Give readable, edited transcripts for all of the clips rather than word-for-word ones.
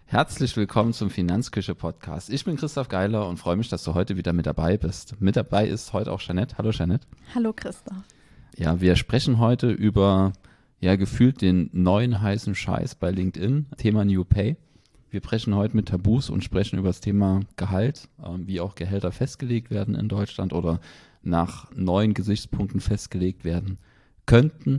Herzlich willkommen zum Finanzküche-Podcast. Ich bin Christoph Geiler und freue mich, dass du heute wieder mit dabei bist. Mit dabei ist heute auch Jeanette. Hallo Jeanette. Hallo Christoph. Ja, wir sprechen heute über gefühlt den neuen heißen Scheiß bei LinkedIn, Thema New Pay. Wir sprechen heute mit Tabus und sprechen über das Thema Gehalt, wie auch Gehälter festgelegt werden in Deutschland oder nach neuen Gesichtspunkten festgelegt werden könnten.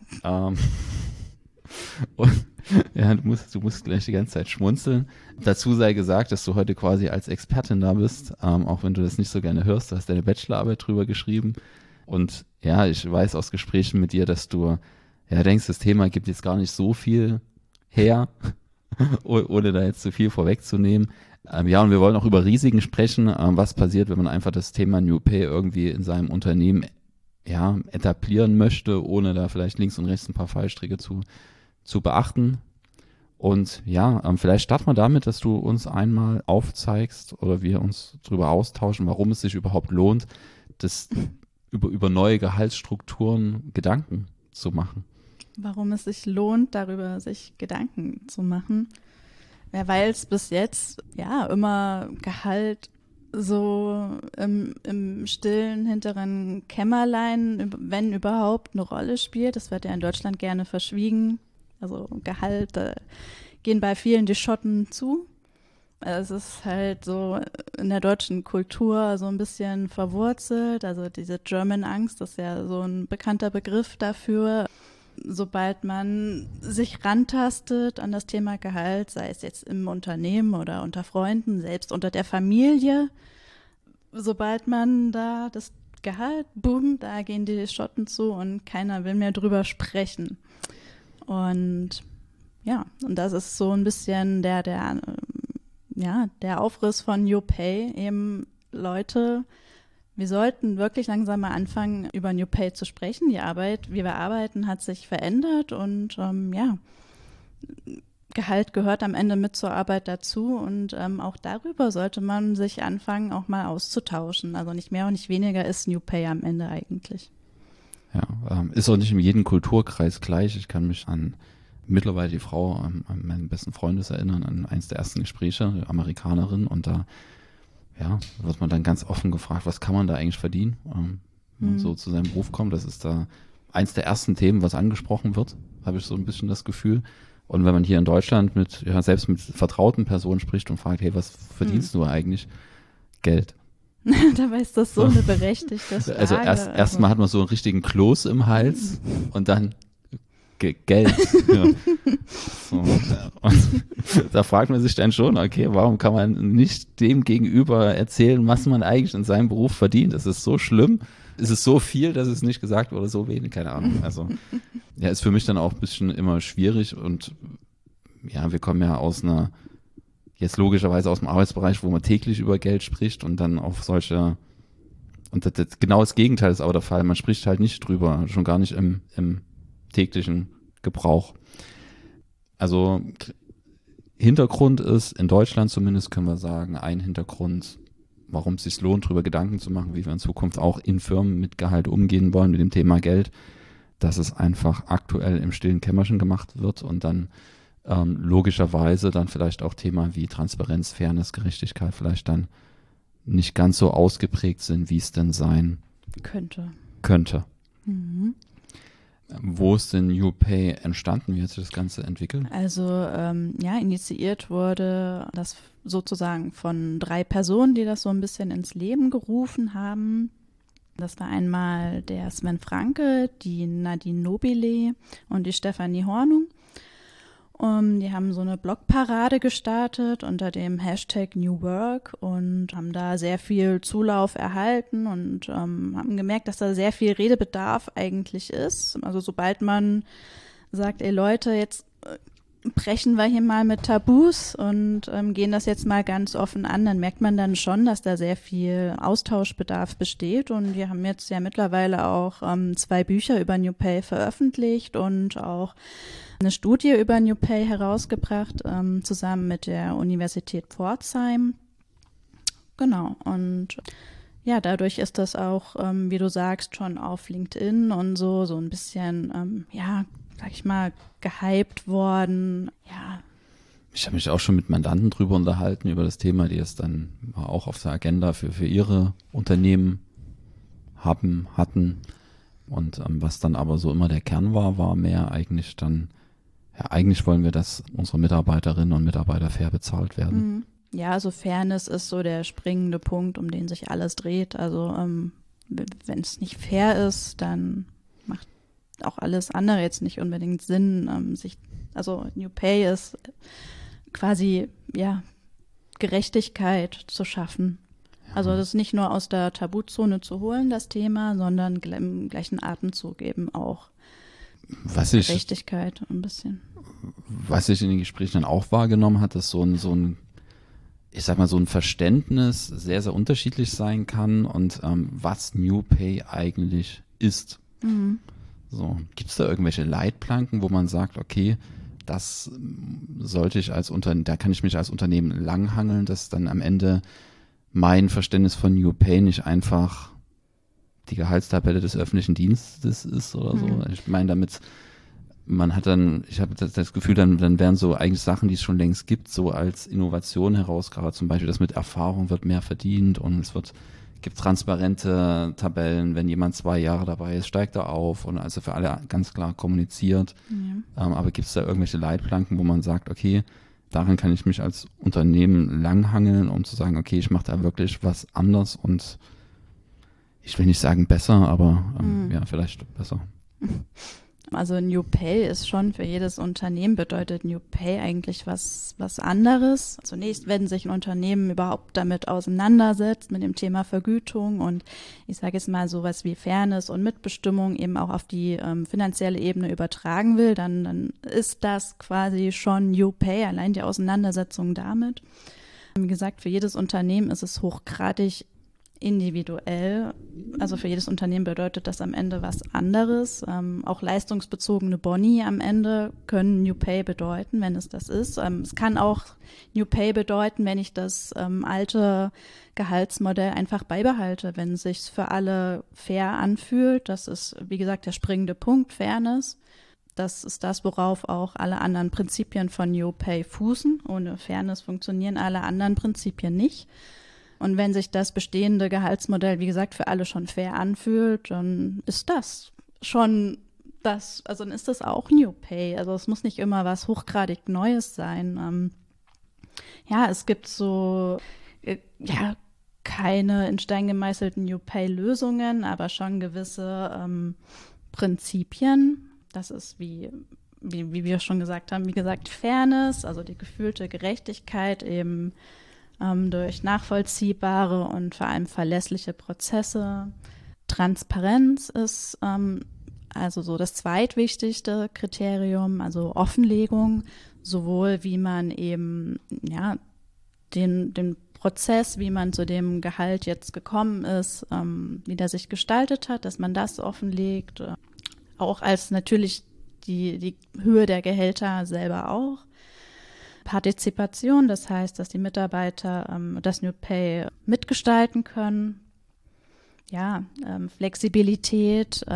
Und ja, du musst gleich die ganze Zeit schmunzeln. Dazu sei gesagt, dass du heute quasi als Expertin da bist, auch wenn du das nicht so gerne hörst. Du hast deine Bachelorarbeit drüber geschrieben. Und ja, ich weiß aus Gesprächen mit dir, dass du denkst, das Thema gibt jetzt gar nicht so viel her, ohne da jetzt zu viel vorwegzunehmen. Und wir wollen auch über Risiken sprechen, was passiert, wenn man einfach das Thema New Pay irgendwie in seinem Unternehmen etablieren möchte, ohne da vielleicht links und rechts ein paar Fallstricke zu beachten. Und vielleicht starten wir damit, dass du uns einmal aufzeigst oder wir uns darüber austauschen, warum es sich überhaupt lohnt, das über neue Gehaltsstrukturen Gedanken zu machen. Warum es sich lohnt, darüber sich Gedanken zu machen. Ja, weil es bis jetzt immer Gehalt so im stillen hinteren Kämmerlein, wenn überhaupt, eine Rolle spielt. Das wird ja in Deutschland gerne verschwiegen. Also Gehalt, da gehen bei vielen die Schotten zu. Es ist halt so in der deutschen Kultur so ein bisschen verwurzelt. Also diese German Angst ist ja so ein bekannter Begriff dafür. Sobald man sich rantastet an das Thema Gehalt, sei es jetzt im Unternehmen oder unter Freunden, selbst unter der Familie, sobald man da das Gehalt, boom, da gehen die Schotten zu und keiner will mehr drüber sprechen. Und das ist so ein bisschen der Aufriss von New Pay, eben Leute. Wir sollten wirklich langsam mal anfangen, über New Pay zu sprechen. Die Arbeit, wie wir arbeiten, hat sich verändert und Gehalt gehört am Ende mit zur Arbeit dazu und auch darüber sollte man sich anfangen, auch mal auszutauschen. Also nicht mehr und nicht weniger ist New Pay am Ende eigentlich. Ja, ist auch nicht in jedem Kulturkreis gleich. Ich kann mich an mittlerweile die Frau an meinen besten Freundes erinnern, an eines der ersten Gespräche, eine Amerikanerin, und da wird man dann ganz offen gefragt, was kann man da eigentlich verdienen, wenn man so zu seinem Beruf kommt. Das ist da eins der ersten Themen, was angesprochen wird, habe ich so ein bisschen das Gefühl. Und wenn man hier in Deutschland selbst mit vertrauten Personen spricht und fragt, hey, was verdienst du eigentlich? Geld. Dabei ist das so eine berechtigte Frage. Also erstmal hat man so einen richtigen Kloß im Hals und dann Geld. Ja. So. Und da fragt man sich dann schon, okay, warum kann man nicht dem gegenüber erzählen, was man eigentlich in seinem Beruf verdient? Das ist so schlimm. Ist es so viel, dass es nicht gesagt wurde, so wenig? Keine Ahnung. Also ist für mich dann auch ein bisschen immer schwierig und wir kommen ja jetzt logischerweise aus dem Arbeitsbereich, wo man täglich über Geld spricht und dann auf solche, und genau das Gegenteil ist aber der Fall. Man spricht halt nicht drüber, schon gar nicht im täglichen Gebrauch. Also Hintergrund ist, in Deutschland zumindest können wir sagen, ein Hintergrund, warum es sich lohnt, darüber Gedanken zu machen, wie wir in Zukunft auch in Firmen mit Gehalt umgehen wollen, mit dem Thema Geld, dass es einfach aktuell im stillen Kämmerchen gemacht wird und dann logischerweise dann vielleicht auch Thema wie Transparenz, Fairness, Gerechtigkeit vielleicht dann nicht ganz so ausgeprägt sind, wie es denn sein könnte. Mhm. Wo ist denn New Pay entstanden? Wie hat sich das Ganze entwickelt? Also initiiert wurde das sozusagen von 3 Personen, die das so ein bisschen ins Leben gerufen haben. Das war einmal der Sven Franke, die Nadine Nobile und die Stefanie Hornung. Die haben so eine Blogparade gestartet unter dem Hashtag New Work und haben da sehr viel Zulauf erhalten und haben gemerkt, dass da sehr viel Redebedarf eigentlich ist. Also sobald man sagt, ey Leute, jetzt brechen wir hier mal mit Tabus und gehen das jetzt mal ganz offen an, dann merkt man dann schon, dass da sehr viel Austauschbedarf besteht. Und wir haben jetzt ja mittlerweile auch 2 Bücher über New Pay veröffentlicht und auch eine Studie über New Pay herausgebracht, zusammen mit der Universität Pforzheim. Genau, und dadurch ist das auch, wie du sagst, schon auf LinkedIn und so ein bisschen, sag ich mal, gehypt worden. Ja. Ich habe mich auch schon mit Mandanten drüber unterhalten, über das Thema, die es dann auch auf der Agenda für ihre Unternehmen hatten. Und was dann aber so immer der Kern war mehr eigentlich dann, ja, eigentlich wollen wir, dass unsere Mitarbeiterinnen und Mitarbeiter fair bezahlt werden. Ja, also Fairness ist so der springende Punkt, um den sich alles dreht. Also wenn es nicht fair ist, dann macht auch alles andere jetzt nicht unbedingt Sinn. Also New Pay ist quasi, ja, Gerechtigkeit zu schaffen. Also das ist nicht nur aus der Tabuzone zu holen, das Thema, sondern im gleichen Atemzug eben auch Gerechtigkeit ein bisschen. Was ich in den Gesprächen dann auch wahrgenommen hat, ist so ein ich sag mal, so ein Verständnis sehr, sehr unterschiedlich sein kann und was New Pay eigentlich ist. So, gibt es da irgendwelche Leitplanken, wo man sagt, okay, das sollte ich da kann ich mich als Unternehmen langhangeln, dass dann am Ende mein Verständnis von New Pay nicht einfach die Gehaltstabelle des öffentlichen Dienstes ist oder so. Ich meine damit, ich habe das Gefühl, dann werden so eigentlich Sachen, die es schon längst gibt, so als Innovation herausgearbeitet, zum Beispiel das mit Erfahrung wird mehr verdient und gibt transparente Tabellen, wenn jemand 2 Jahre dabei ist, steigt er auf und also für alle ganz klar kommuniziert. Ja. Aber gibt es da irgendwelche Leitplanken, wo man sagt, okay, daran kann ich mich als Unternehmen langhangeln, um zu sagen, okay, ich mache da wirklich was anders und ich will nicht sagen besser, aber ja, vielleicht besser. Also New Pay ist schon für jedes Unternehmen, bedeutet New Pay eigentlich was anderes. Zunächst, wenn sich ein Unternehmen überhaupt damit auseinandersetzt, mit dem Thema Vergütung und ich sage jetzt mal sowas wie Fairness und Mitbestimmung eben auch auf die finanzielle Ebene übertragen will, dann ist das quasi schon New Pay, allein die Auseinandersetzung damit. Wie gesagt, für jedes Unternehmen ist es hochgradig individuell, also für jedes Unternehmen bedeutet das am Ende was anderes. Auch leistungsbezogene Boni am Ende können New Pay bedeuten, wenn es das ist. Es kann auch New Pay bedeuten, wenn ich das alte Gehaltsmodell einfach beibehalte, wenn es sich für alle fair anfühlt. Das ist, wie gesagt, der springende Punkt, Fairness. Das ist das, worauf auch alle anderen Prinzipien von New Pay fußen. Ohne Fairness funktionieren alle anderen Prinzipien nicht. Und wenn sich das bestehende Gehaltsmodell, wie gesagt, für alle schon fair anfühlt, dann ist das schon also dann ist das auch New Pay. Also es muss nicht immer was hochgradig Neues sein. Ja, es gibt so, keine in Stein gemeißelten New Pay-Lösungen, aber schon gewisse Prinzipien. Das ist wie wir schon gesagt haben, wie gesagt, Fairness, also die gefühlte Gerechtigkeit eben durch nachvollziehbare und vor allem verlässliche Prozesse. Transparenz ist also so das zweitwichtigste Kriterium, also Offenlegung, sowohl wie man eben den Prozess, wie man zu dem Gehalt jetzt gekommen ist, wie der sich gestaltet hat, dass man das offenlegt, auch als natürlich die Höhe der Gehälter selber auch. Partizipation, das heißt, dass die Mitarbeiter das New Pay mitgestalten können. Ja, Flexibilität,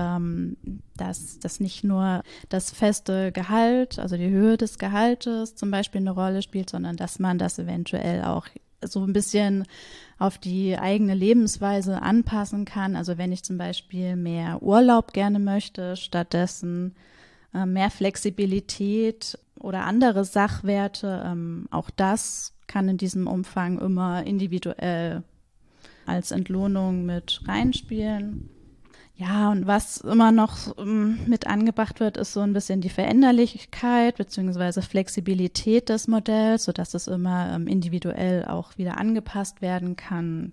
dass nicht nur das feste Gehalt, also die Höhe des Gehaltes zum Beispiel eine Rolle spielt, sondern dass man das eventuell auch so ein bisschen auf die eigene Lebensweise anpassen kann. Also wenn ich zum Beispiel mehr Urlaub gerne möchte, stattdessen mehr Flexibilität oder andere Sachwerte, auch das kann in diesem Umfang immer individuell als Entlohnung mit reinspielen. Ja, und was immer noch mit angebracht wird, ist so ein bisschen die Veränderlichkeit bzw. Flexibilität des Modells, sodass es immer individuell auch wieder angepasst werden kann.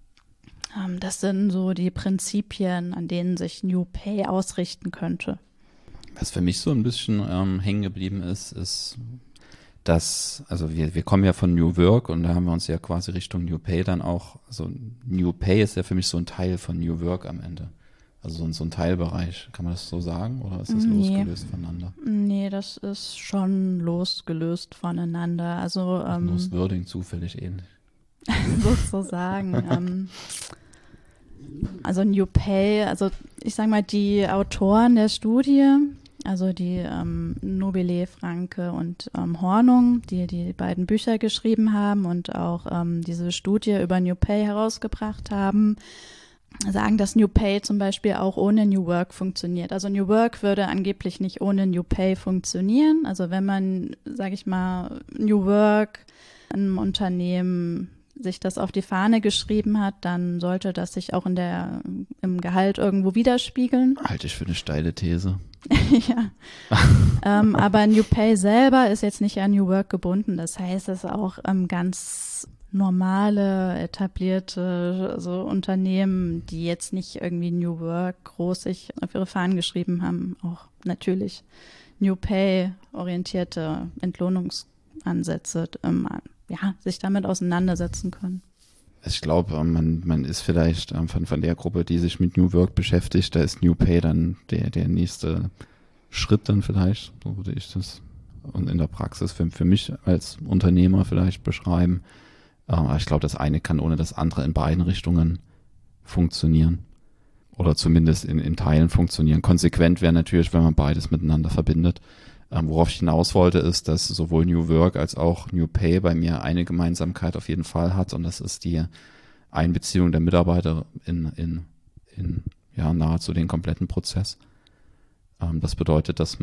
Das sind so die Prinzipien, an denen sich New Pay ausrichten könnte. Was für mich so ein bisschen hängen geblieben ist, dass, also wir kommen ja von New Work und da haben wir uns ja quasi Richtung New Pay dann auch, also New Pay ist ja für mich so ein Teil von New Work am Ende. Also so ein Teilbereich. Kann man das so sagen oder ist das losgelöst voneinander? Nee, das ist schon losgelöst voneinander. Also nur das Wording zufällig ähnlich. Sozusagen. Also New Pay, also ich sage mal, die Autoren der Studie Also die Nobile, Franke und Hornung, die beiden Bücher geschrieben haben und auch diese Studie über New Pay herausgebracht haben, sagen, dass New Pay zum Beispiel auch ohne New Work funktioniert. Also New Work würde angeblich nicht ohne New Pay funktionieren. Also wenn man, sage ich mal, New Work in einem Unternehmen sich das auf die Fahne geschrieben hat, dann sollte das sich auch im Gehalt irgendwo widerspiegeln. Halte ich für eine steile These. Ja. Aber New Pay selber ist jetzt nicht an New Work gebunden. Das heißt, es ist auch ganz normale, etablierte so Unternehmen, die jetzt nicht irgendwie New Work groß sich auf ihre Fahnen geschrieben haben, auch natürlich New Pay orientierte Entlohnungsansätze sich damit auseinandersetzen können. Ich glaube, man ist vielleicht von der Gruppe, die sich mit New Work beschäftigt, da ist New Pay dann der nächste Schritt dann vielleicht, so würde ich das und in der Praxis für mich als Unternehmer vielleicht beschreiben. Aber ich glaube, das eine kann ohne das andere in beiden Richtungen funktionieren. Oder zumindest in Teilen funktionieren. Konsequent wäre natürlich, wenn man beides miteinander verbindet. Worauf ich hinaus wollte, ist, dass sowohl New Work als auch New Pay bei mir eine Gemeinsamkeit auf jeden Fall hat. Und das ist die Einbeziehung der Mitarbeiter in nahezu den kompletten Prozess. Das bedeutet, dass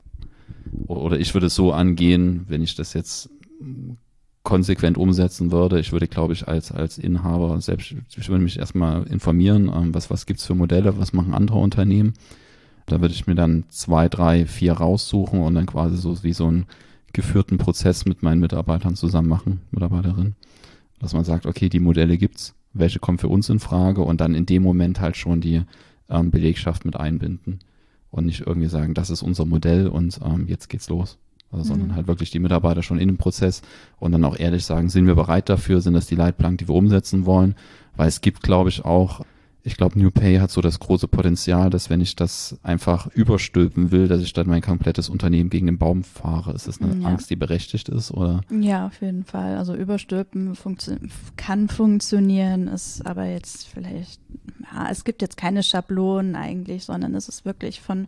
oder ich würde es so angehen, wenn ich das jetzt konsequent umsetzen würde. Ich würde, glaube ich, als Inhaber ich würde mich erstmal informieren, was gibt's für Modelle, was machen andere Unternehmen. Da würde ich mir dann 2, 3, 4 raussuchen und dann quasi so wie so einen geführten Prozess mit meinen Mitarbeitern zusammen machen, Mitarbeiterinnen. Dass man sagt, okay, die Modelle gibt's, welche kommen für uns in Frage und dann in dem Moment halt schon die Belegschaft mit einbinden und nicht irgendwie sagen, das ist unser Modell und jetzt geht's los. Sondern halt wirklich die Mitarbeiter schon in dem Prozess und dann auch ehrlich sagen, sind wir bereit dafür, sind das die Leitplanken, die wir umsetzen wollen, weil es gibt, glaube ich, New Pay hat so das große Potenzial, dass wenn ich das einfach überstülpen will, dass ich dann mein komplettes Unternehmen gegen den Baum fahre. Ist das eine Angst, die berechtigt ist, oder? Ja, auf jeden Fall. Also überstülpen kann funktionieren, ist aber jetzt vielleicht, es gibt jetzt keine Schablonen eigentlich, sondern es ist wirklich vom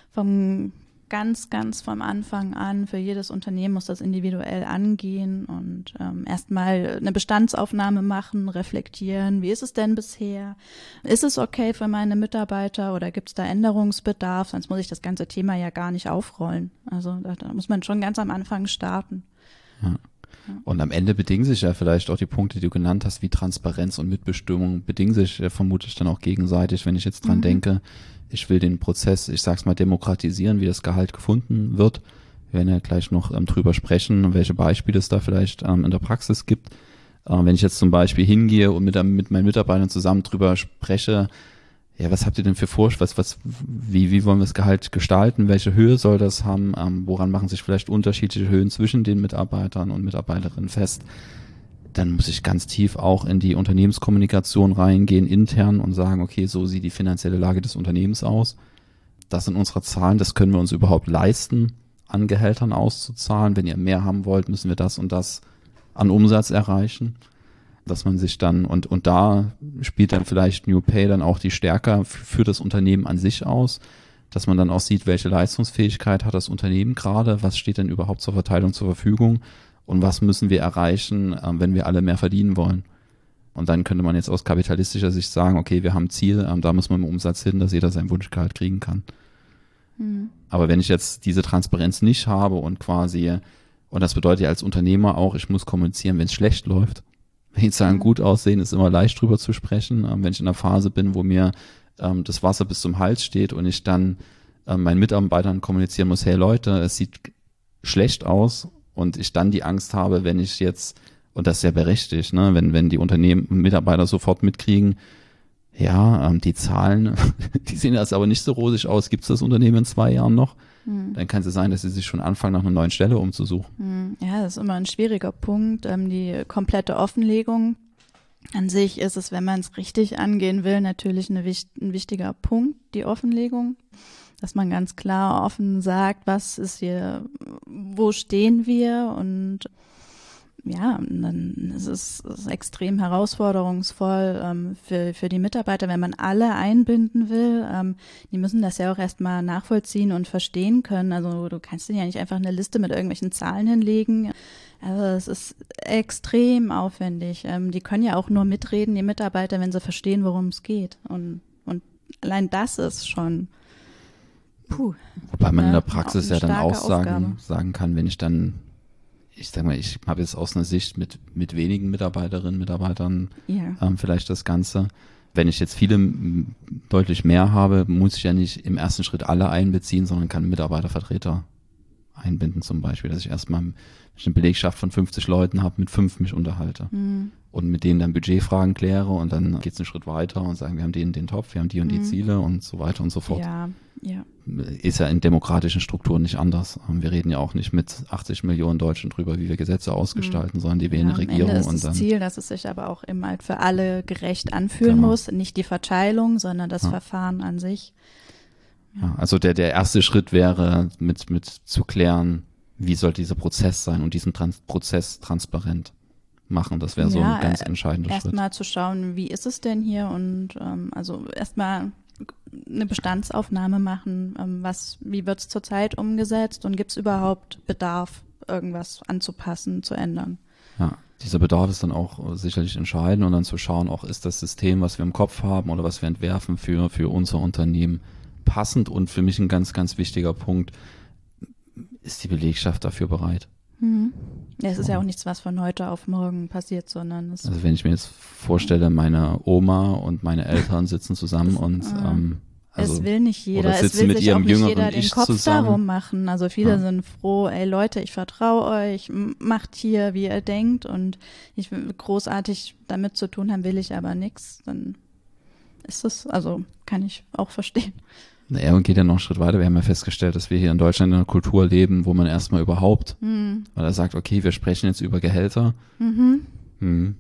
ganz, ganz vom Anfang an, für jedes Unternehmen muss das individuell angehen und erstmal eine Bestandsaufnahme machen, reflektieren, wie ist es denn bisher? Ist es okay für meine Mitarbeiter oder gibt es da Änderungsbedarf? Sonst muss ich das ganze Thema ja gar nicht aufrollen. Also da muss man schon ganz am Anfang starten. Ja. Und am Ende bedingen sich ja vielleicht auch die Punkte, die du genannt hast, wie Transparenz und Mitbestimmung, bedingen sich vermutlich dann auch gegenseitig, wenn ich jetzt dran denke, ich will den Prozess, ich sag's mal, demokratisieren, wie das Gehalt gefunden wird. Wir werden ja gleich noch drüber sprechen, welche Beispiele es da vielleicht in der Praxis gibt. Wenn ich jetzt zum Beispiel hingehe und mit meinen Mitarbeitern zusammen drüber spreche, ja, was habt ihr denn für Vorschläge, wie wollen wir das Gehalt gestalten, welche Höhe soll das haben, woran machen sich vielleicht unterschiedliche Höhen zwischen den Mitarbeitern und Mitarbeiterinnen fest, dann muss ich ganz tief auch in die Unternehmenskommunikation reingehen, intern und sagen, okay, so sieht die finanzielle Lage des Unternehmens aus. Das sind unsere Zahlen, das können wir uns überhaupt leisten, an Gehältern auszuzahlen. Wenn ihr mehr haben wollt, müssen wir das und das an Umsatz erreichen. Dass man sich dann, und da spielt dann vielleicht New Pay dann auch die Stärke für das Unternehmen an sich aus, dass man dann auch sieht, welche Leistungsfähigkeit hat das Unternehmen gerade, was steht denn überhaupt zur Verteilung zur Verfügung und was müssen wir erreichen, wenn wir alle mehr verdienen wollen. Und dann könnte man jetzt aus kapitalistischer Sicht sagen, okay, wir haben ein Ziel, da muss man im Umsatz hin, dass jeder sein Wunschgehalt kriegen kann. Aber wenn ich jetzt diese Transparenz nicht habe und das bedeutet ja als Unternehmer auch, ich muss kommunizieren, wenn es schlecht läuft. Wenn die Zahlen gut aussehen, ist immer leicht drüber zu sprechen. Wenn ich in einer Phase bin, wo mir das Wasser bis zum Hals steht und ich dann meinen Mitarbeitern kommunizieren muss, hey Leute, es sieht schlecht aus und ich dann die Angst habe, wenn ich jetzt, und das ist ja berechtigt, ne, wenn die Unternehmen und Mitarbeiter sofort mitkriegen, ja, die Zahlen, die sehen jetzt aber nicht so rosig aus, gibt es das Unternehmen in 2 Jahren noch? Dann kann es ja sein, dass sie sich schon anfangen, nach einer neuen Stelle umzusuchen. Ja, das ist immer ein schwieriger Punkt. Die komplette Offenlegung an sich ist es, wenn man es richtig angehen will, natürlich ein wichtiger Punkt, die Offenlegung. Dass man ganz klar offen sagt, was ist hier, wo stehen wir und dann ist es extrem herausforderungsvoll für die Mitarbeiter, wenn man alle einbinden will. Die müssen das ja auch erstmal nachvollziehen und verstehen können. Also du kannst denen ja nicht einfach eine Liste mit irgendwelchen Zahlen hinlegen. Also es ist extrem aufwendig. Die können ja auch nur mitreden, die Mitarbeiter, wenn sie verstehen, worum es geht. Und allein das ist schon Wobei man in der Praxis ja dann auch Aufgabe. sagen kann, wenn ich dann, ich sag mal, ich habe jetzt aus einer Sicht mit wenigen Mitarbeiterinnen, Mitarbeitern vielleicht das Ganze. Wenn ich jetzt viele deutlich mehr habe, muss ich ja nicht im ersten Schritt alle einbeziehen, sondern kann Mitarbeitervertreter einbinden zum Beispiel, dass ich erstmal, wenn ich eine Belegschaft von 50 Leuten habe, mit 5 mich unterhalte und mit denen dann Budgetfragen kläre und dann geht es einen Schritt weiter und sagen, wir haben den Topf, wir haben die und die Ziele und so weiter und so fort. Ja. Ist ja in demokratischen Strukturen nicht anders. Wir reden ja auch nicht mit 80 Millionen Deutschen drüber, wie wir Gesetze ausgestalten, sondern die wählen eine Regierung. Am Ende ist das Ziel, dass es sich aber auch eben halt für alle gerecht anfühlen muss. Nicht die Verteilung, sondern das Verfahren an sich. Ja, also der erste Schritt wäre, mit zu klären, wie soll dieser Prozess sein und diesen Prozess transparent machen. Das wäre so ein ganz entscheidender Schritt. Erstmal zu schauen, wie ist es denn hier und also erstmal eine Bestandsaufnahme machen, wie wird es zurzeit umgesetzt und gibt es überhaupt Bedarf, irgendwas anzupassen, zu ändern. Ja, dieser Bedarf ist dann auch sicherlich entscheidend und dann zu schauen, auch ist das System, was wir im Kopf haben oder was wir entwerfen für unser Unternehmen passend und für mich ein ganz, ganz wichtiger Punkt, ist die Belegschaft dafür bereit? Ja, es ist ja auch nichts, was von heute auf morgen passiert, sondern also wenn ich mir jetzt vorstelle, meine Oma und meine Eltern sitzen zusammen und es will nicht jeder, es will mit sich ihrem auch nicht jüngeren jeder den Ich Kopf zusammen. darum machen. Also viele sind froh, ey Leute, ich vertraue euch, macht hier, wie ihr denkt und ich will großartig damit zu tun haben, will ich aber nichts, dann ist es, also kann ich auch verstehen. Ja, und geht ja noch einen Schritt weiter. Wir haben ja festgestellt, dass wir hier in Deutschland in einer Kultur leben, wo man erstmal überhaupt, weil er sagt, okay, wir sprechen jetzt über Gehälter. Und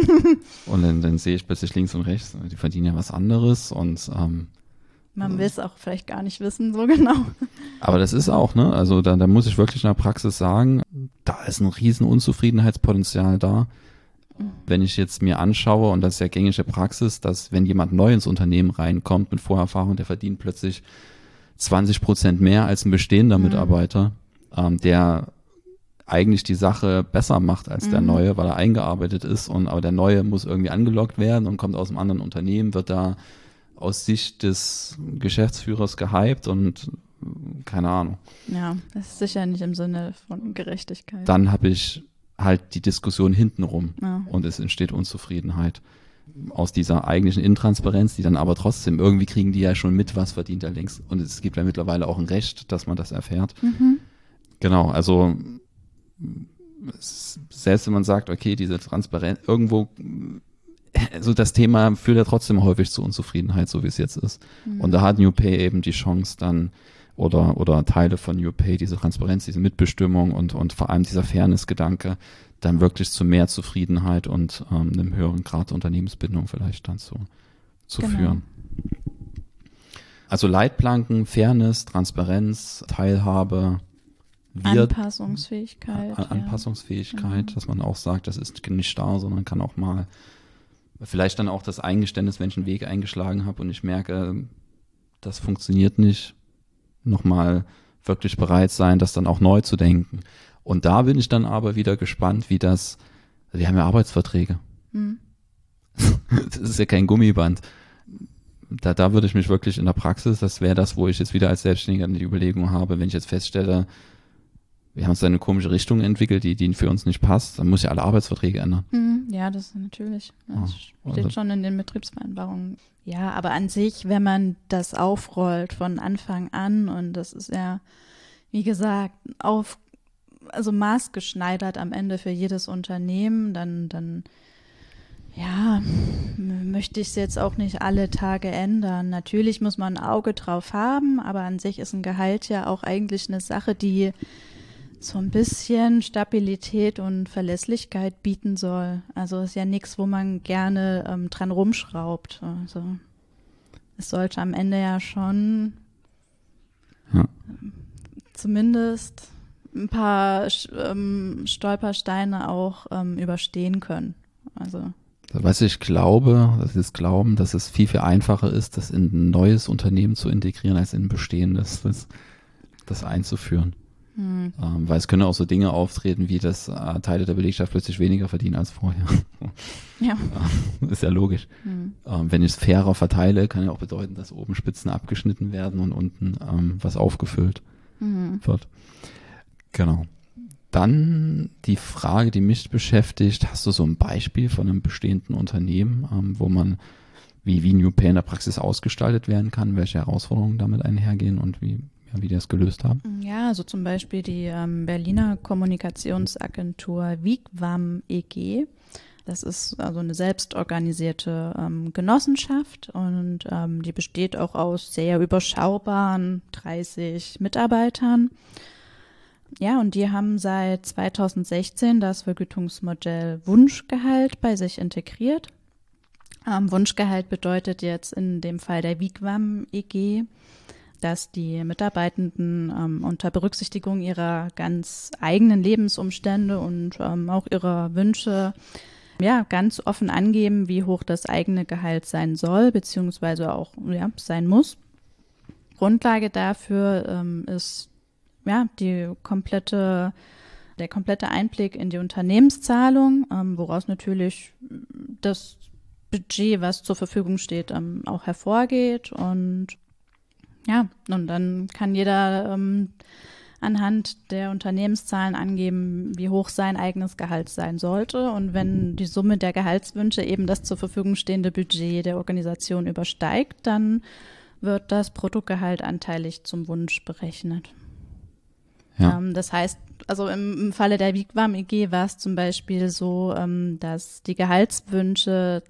dann sehe ich plötzlich links und rechts, die verdienen ja was anderes und man will es auch vielleicht gar nicht wissen, so genau. Aber das ist auch, ne? Also da muss ich wirklich in der Praxis sagen, da ist ein riesen Unzufriedenheitspotenzial da. Wenn ich jetzt mir anschaue, und das ist ja gängige Praxis, dass wenn jemand neu ins Unternehmen reinkommt mit Vorerfahrung, der verdient plötzlich 20% mehr als ein bestehender Mitarbeiter, der eigentlich die Sache besser macht als der Neue, weil er eingearbeitet ist aber der Neue muss irgendwie angelockt werden und kommt aus einem anderen Unternehmen, wird da aus Sicht des Geschäftsführers gehypt und keine Ahnung. Ja, das ist sicher nicht im Sinne von Gerechtigkeit. Dann habe ich halt die Diskussion hintenrum und es entsteht Unzufriedenheit aus dieser eigentlichen Intransparenz, die dann aber trotzdem, irgendwie kriegen die ja schon mit, was verdient er längst. Und es gibt ja mittlerweile auch ein Recht, dass man das erfährt. Genau, also selbst wenn man sagt, okay, diese Transparenz, irgendwo, also das Thema führt ja trotzdem häufig zu Unzufriedenheit, so wie es jetzt ist. Und da hat New Pay eben die Chance dann, oder Teile von New Pay, diese Transparenz, diese Mitbestimmung und vor allem dieser Fairness-Gedanke, dann wirklich zu mehr Zufriedenheit und einem höheren Grad der Unternehmensbindung vielleicht dann zu führen. Also Leitplanken, Fairness, Transparenz, Teilhabe, Anpassungsfähigkeit, dass man auch sagt, das ist nicht starr, sondern kann auch mal vielleicht dann auch das Eingeständnis, wenn ich einen Weg eingeschlagen habe und ich merke, das funktioniert nicht, nochmal wirklich bereit sein, das dann auch neu zu denken. Und da bin ich dann aber wieder gespannt, wir haben ja Arbeitsverträge. Das ist ja kein Gummiband. Da würde ich mich wirklich in der Praxis, das wäre das, wo ich jetzt wieder als Selbstständiger die Überlegung habe, wenn ich jetzt feststelle, wir haben uns eine komische Richtung entwickelt, die für uns nicht passt, dann muss ich alle Arbeitsverträge ändern. Ja, das ist natürlich. Das steht schon in den Betriebsvereinbarungen. Ja, aber an sich, wenn man das aufrollt von Anfang an und das ist ja, wie gesagt, also maßgeschneidert am Ende für jedes Unternehmen, dann ja, möchte ich es jetzt auch nicht alle Tage ändern. Natürlich muss man ein Auge drauf haben, aber an sich ist ein Gehalt ja auch eigentlich eine Sache, die so ein bisschen Stabilität und Verlässlichkeit bieten soll. Also ist ja nichts, wo man gerne dran rumschraubt. Also es sollte am Ende ja schon zumindest ein paar Stolpersteine auch überstehen können. Also was ich glaube, das ist Glauben, dass es viel, viel einfacher ist, das in ein neues Unternehmen zu integrieren, als in ein bestehendes, das einzuführen. Weil es können auch so Dinge auftreten, wie dass Teile der Belegschaft plötzlich weniger verdienen als vorher. ja. Ist ja logisch. Wenn ich es fairer verteile, kann ja auch bedeuten, dass oben Spitzen abgeschnitten werden und unten was aufgefüllt wird. Genau. Dann die Frage, die mich beschäftigt, hast du so ein Beispiel von einem bestehenden Unternehmen, wo man, wie New Pay in der Praxis ausgestaltet werden kann, welche Herausforderungen damit einhergehen und wie die das gelöst haben? Ja, also zum Beispiel die Berliner Kommunikationsagentur Wigwam e.G. Das ist also eine selbstorganisierte Genossenschaft und die besteht auch aus sehr überschaubaren 30 Mitarbeitern. Ja, und die haben seit 2016 das Vergütungsmodell Wunschgehalt bei sich integriert. Wunschgehalt bedeutet jetzt in dem Fall der Wigwam e.G., dass die Mitarbeitenden unter Berücksichtigung ihrer ganz eigenen Lebensumstände und auch ihrer Wünsche ganz offen angeben, wie hoch das eigene Gehalt sein soll, beziehungsweise auch sein muss. Grundlage dafür ist der komplette Einblick in die Unternehmenszahlung, woraus natürlich das Budget, was zur Verfügung steht, auch hervorgeht. Und dann kann jeder anhand der Unternehmenszahlen angeben, wie hoch sein eigenes Gehalt sein sollte. Und wenn die Summe der Gehaltswünsche eben das zur Verfügung stehende Budget der Organisation übersteigt, dann wird das Bruttogehalt anteilig zum Wunsch berechnet. Ja. Das heißt, also im Falle der Wigwam e.G. war es zum Beispiel so, dass die Gehaltswünsche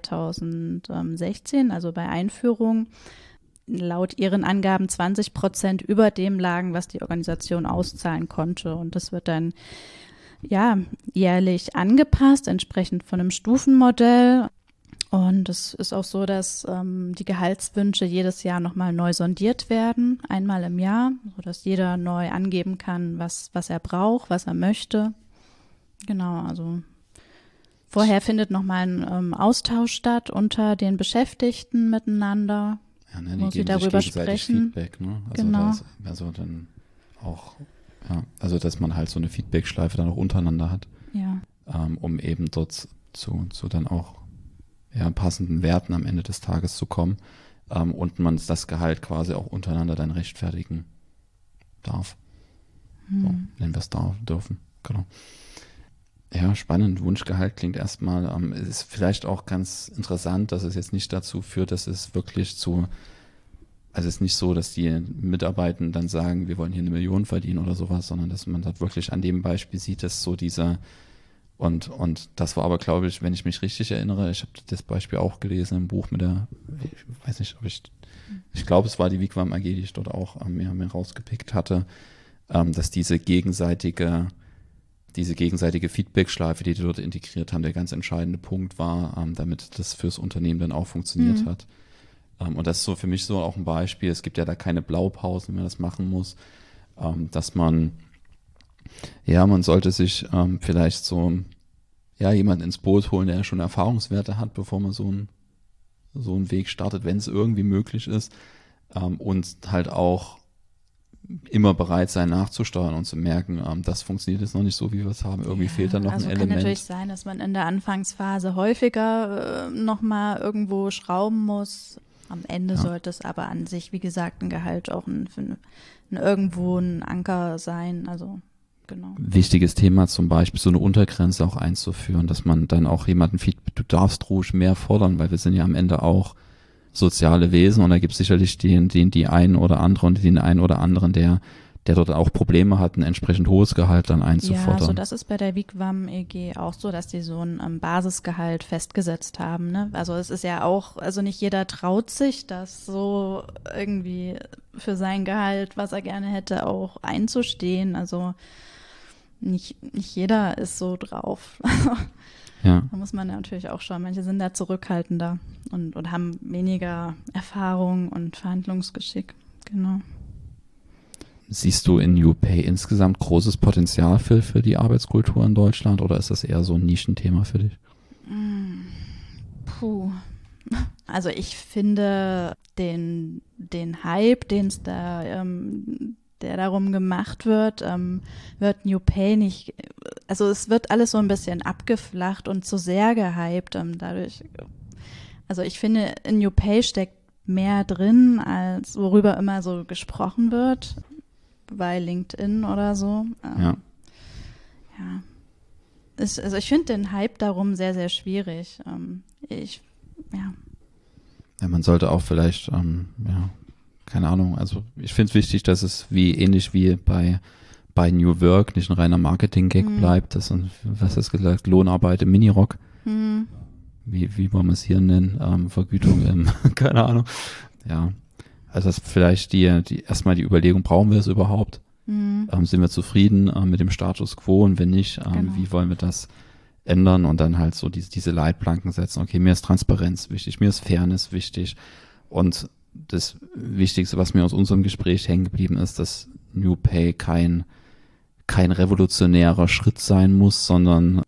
2016, also bei Einführung, laut ihren Angaben 20% über dem lagen, was die Organisation auszahlen konnte. Und das wird dann jährlich angepasst, entsprechend von einem Stufenmodell. Und es ist auch so, dass die Gehaltswünsche jedes Jahr nochmal neu sondiert werden, einmal im Jahr, sodass jeder neu angeben kann, was er braucht, was er möchte. Genau, also vorher findet nochmal ein Austausch statt unter den Beschäftigten miteinander, wo sie darüber sprechen. Feedback, ne? Also genau. Dann auch, also dass man halt so eine Feedback-Schleife dann auch untereinander hat, um eben dort zu dann auch passenden Werten am Ende des Tages zu kommen, und man das Gehalt quasi auch untereinander dann rechtfertigen darf. So, nennen wir es dürfen. Genau. Ja, spannend. Wunschgehalt klingt erstmal, es ist vielleicht auch ganz interessant, dass es jetzt nicht dazu führt, dass es wirklich also es ist nicht so, dass die Mitarbeitenden dann sagen, wir wollen hier 1 Million verdienen oder sowas, sondern dass man das wirklich an dem Beispiel sieht, dass so und das war aber, glaube ich, wenn ich mich richtig erinnere, ich habe das Beispiel auch gelesen im Buch ich weiß nicht, ich glaube, es war die Wigwam AG, die ich dort auch mir rausgepickt hatte, dass diese gegenseitige Feedback-Schleife, die dort integriert haben, der ganz entscheidende Punkt war, damit das fürs Unternehmen dann auch funktioniert hat. Und das ist so für mich so auch ein Beispiel, es gibt ja da keine Blaupausen, wenn man das machen muss, dass man sollte sich vielleicht so jemanden ins Boot holen, der schon Erfahrungswerte hat, bevor man so einen Weg startet, wenn es irgendwie möglich ist, und halt auch immer bereit sein nachzusteuern und zu merken, das funktioniert jetzt noch nicht so, wie wir es haben. Irgendwie fehlt da noch ein Element. Kann natürlich sein, dass man in der Anfangsphase häufiger nochmal irgendwo schrauben muss. Am Ende sollte es aber an sich, wie gesagt, ein Gehalt auch irgendwo ein Anker sein. Also genau. Wichtiges Thema zum Beispiel, so eine Untergrenze auch einzuführen, dass man dann auch jemanden du darfst ruhig mehr fordern, weil wir sind ja am Ende auch soziale Wesen und da gibt es sicherlich die einen oder anderen, der dort auch Probleme hat, ein entsprechend hohes Gehalt dann einzufordern. Ja, so das ist bei der Wigwam e.G. auch so, dass die so ein Basisgehalt festgesetzt haben. Ne? Also es ist ja auch, also nicht jeder traut sich, das so irgendwie für sein Gehalt, was er gerne hätte, auch einzustehen. Also nicht jeder ist so drauf. Ja. Da muss man natürlich auch schauen. Manche sind da zurückhaltender und haben weniger Erfahrung und Verhandlungsgeschick. Genau. Siehst du in New Pay insgesamt großes Potenzial für die Arbeitskultur in Deutschland oder ist das eher so ein Nischenthema für dich? Puh. Also ich finde den Hype, den es da, der darum gemacht wird New Pay nicht, also es wird alles so ein bisschen abgeflacht und zu sehr gehypt dadurch. Also ich finde, in New Pay steckt mehr drin, als worüber immer so gesprochen wird, bei LinkedIn oder so. Ja. Also ich finde den Hype darum sehr, sehr schwierig. Ja, man sollte auch vielleicht, keine Ahnung, also ich finde es wichtig, dass es ähnlich wie bei New Work nicht ein reiner Marketing-Gag bleibt. Das sind, was hast du gesagt, Lohnarbeit im Minirock. Wie wollen wir es hier nennen? Vergütung im, keine Ahnung. Ja, also das vielleicht erstmal die Überlegung, brauchen wir es überhaupt? Sind wir zufrieden mit dem Status quo und wenn nicht, Genau. wie wollen wir das ändern und dann halt so diese Leitplanken setzen. Okay, mir ist Transparenz wichtig, mir ist Fairness wichtig und das Wichtigste, was mir aus unserem Gespräch hängen geblieben ist, dass New Pay kein revolutionärer Schritt sein muss, sondern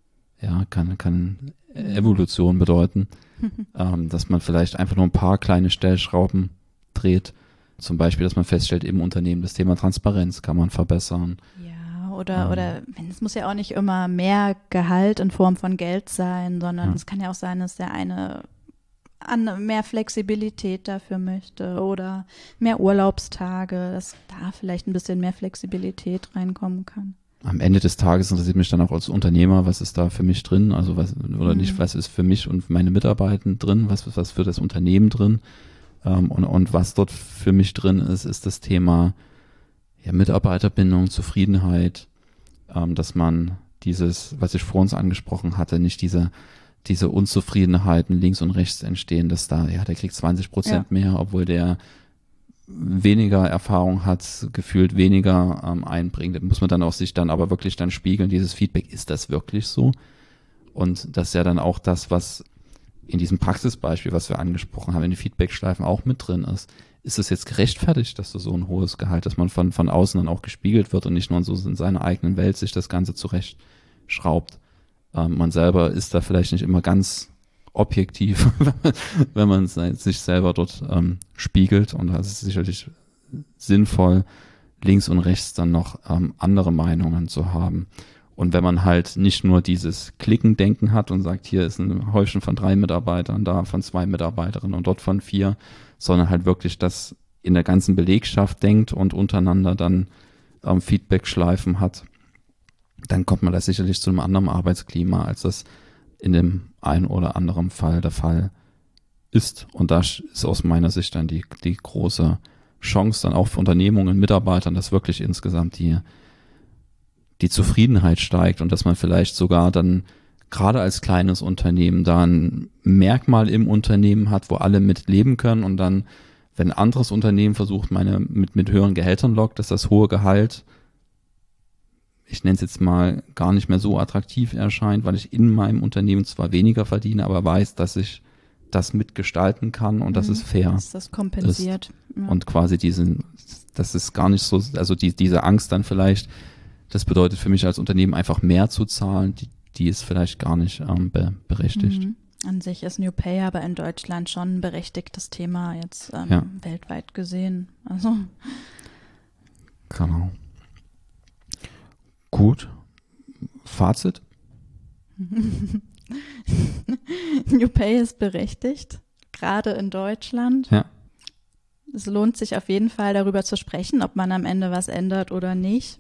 kann Evolution bedeuten, dass man vielleicht einfach nur ein paar kleine Stellschrauben dreht. Zum Beispiel, dass man feststellt, im Unternehmen das Thema Transparenz kann man verbessern. Ja, oder es muss ja auch nicht immer mehr Gehalt in Form von Geld sein, sondern es kann ja auch sein, dass der eine mehr Flexibilität dafür möchte oder mehr Urlaubstage, dass da vielleicht ein bisschen mehr Flexibilität reinkommen kann. Am Ende des Tages interessiert mich dann auch als Unternehmer, was ist da für mich drin, also was ist für mich und meine Mitarbeiter drin, was für das Unternehmen drin. Und was dort für mich drin ist das Thema Mitarbeiterbindung, Zufriedenheit, dass man dieses, was ich vor uns angesprochen hatte, nicht diese Unzufriedenheiten links und rechts entstehen, dass der kriegt 20% mehr, obwohl der weniger Erfahrung hat, gefühlt weniger einbringt. Da muss man dann auch sich dann aber wirklich dann spiegeln, dieses Feedback, ist das wirklich so? Und das ist ja dann auch das, was in diesem Praxisbeispiel, was wir angesprochen haben, in den Feedbackschleifen auch mit drin ist. Ist es jetzt gerechtfertigt, dass du so ein hohes Gehalt, dass man von außen dann auch gespiegelt wird und nicht nur so in seiner eigenen Welt sich das Ganze zurechtschraubt? Man selber ist da vielleicht nicht immer ganz objektiv, wenn man sich selber dort spiegelt und da ist es sicherlich sinnvoll, links und rechts dann noch andere Meinungen zu haben. Und wenn man halt nicht nur dieses Klickendenken hat und sagt, hier ist ein Häufchen von 3 Mitarbeitern, da von 2 Mitarbeiterinnen und dort von 4, sondern halt wirklich das in der ganzen Belegschaft denkt und untereinander dann Feedback-Schleifen hat, dann kommt man da sicherlich zu einem anderen Arbeitsklima, als das in dem einen oder anderen Fall der Fall ist. Und da ist aus meiner Sicht dann die große Chance dann auch für Unternehmungen, Mitarbeitern, dass wirklich insgesamt die Zufriedenheit steigt und dass man vielleicht sogar dann gerade als kleines Unternehmen da ein Merkmal im Unternehmen hat, wo alle mit leben können und dann, wenn ein anderes Unternehmen versucht, mit höheren Gehältern lockt, dass das hohe Gehalt, ich nenne es jetzt mal, gar nicht mehr so attraktiv erscheint, weil ich in meinem Unternehmen zwar weniger verdiene, aber weiß, dass ich das mitgestalten kann und dass es fair ist. Das kompensiert. Ist. Ja. Und quasi das ist gar nicht so, also diese Angst dann vielleicht, das bedeutet für mich als Unternehmen einfach mehr zu zahlen, die ist vielleicht gar nicht berechtigt. An sich ist New Pay aber in Deutschland schon ein berechtigtes Thema jetzt weltweit gesehen. Also. Genau. Gut. Fazit? New Pay ist berechtigt, gerade in Deutschland. Ja. Es lohnt sich auf jeden Fall, darüber zu sprechen, ob man am Ende was ändert oder nicht.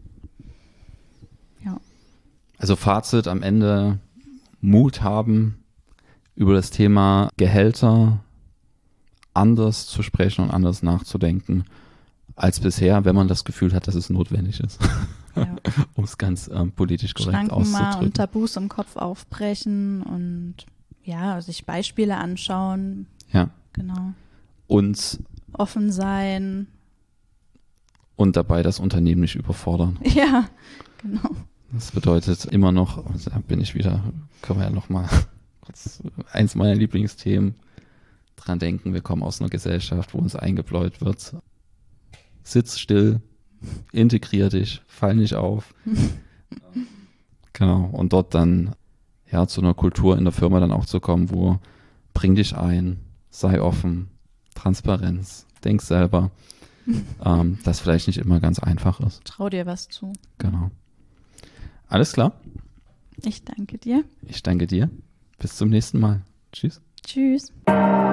Ja. Also Fazit am Ende, Mut haben, über das Thema Gehälter anders zu sprechen und anders nachzudenken als bisher, wenn man das Gefühl hat, dass es notwendig ist. Ja. Um es ganz politisch korrekt Schranken auszudrücken. Mal und Tabus im Kopf aufbrechen und sich Beispiele anschauen. Ja. Genau. Und offen sein. Und dabei das Unternehmen nicht überfordern. Ja, genau. Das bedeutet immer noch, also da können wir ja noch mal kurz eins meiner Lieblingsthemen dran denken, wir kommen aus einer Gesellschaft, wo uns eingebläut wird, sitz still, integrier dich, fall nicht auf. Genau, und dort dann ja zu einer Kultur in der Firma dann auch zu kommen, wo bring dich ein, sei offen, Transparenz, denk selber, das vielleicht nicht immer ganz einfach ist. Trau dir was zu. Genau. Alles klar? Ich danke dir. Ich danke dir. Bis zum nächsten Mal. Tschüss. Tschüss.